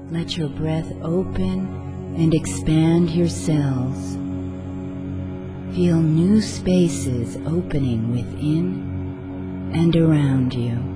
Let your breath open and expand your cells. Feel new spaces opening within and around you.